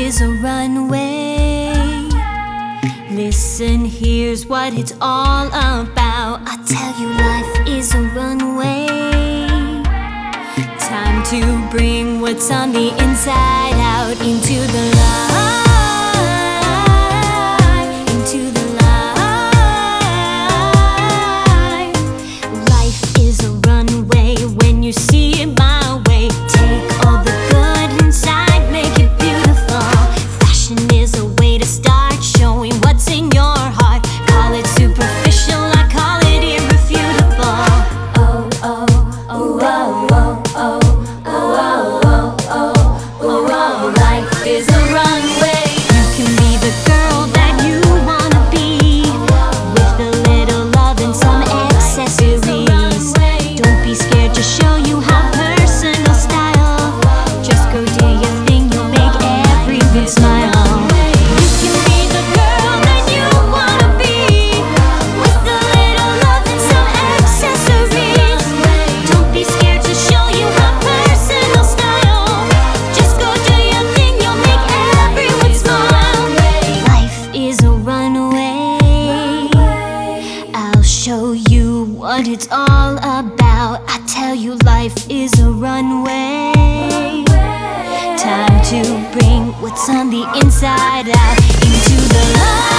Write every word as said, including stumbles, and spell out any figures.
is a runway. Listen, here's what it's all about. I tell you, life is a runway. Time to bring what's on the inside out into the light. Into the light. Life is a runway. When you see it my way, take all the good inside, make it beautiful. Fashion is a way to start showing what's in your heart. Call it superficial, I call it irrefutable. Oh, oh, oh, oh, oh, oh, oh, oh, oh, oh, oh. Life is a runway. You can be the girl that you wanna be, with a little love and some accessories. Don't be scared to show you how personal style. Just go do your thing, you'll make everyone smile. You can be the girl that you wanna be, with a little love and some accessories. Don't be scared to show you how personal style. Just go do your thing, you'll make everyone smile. Life is a runway. I'll show you what it's all about. I tell you, life is a runway. Time to bring what's on the inside out into the light.